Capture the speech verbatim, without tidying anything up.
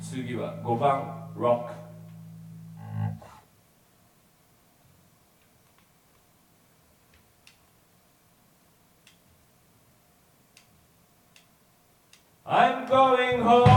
次はごばん Rock。 I'm going home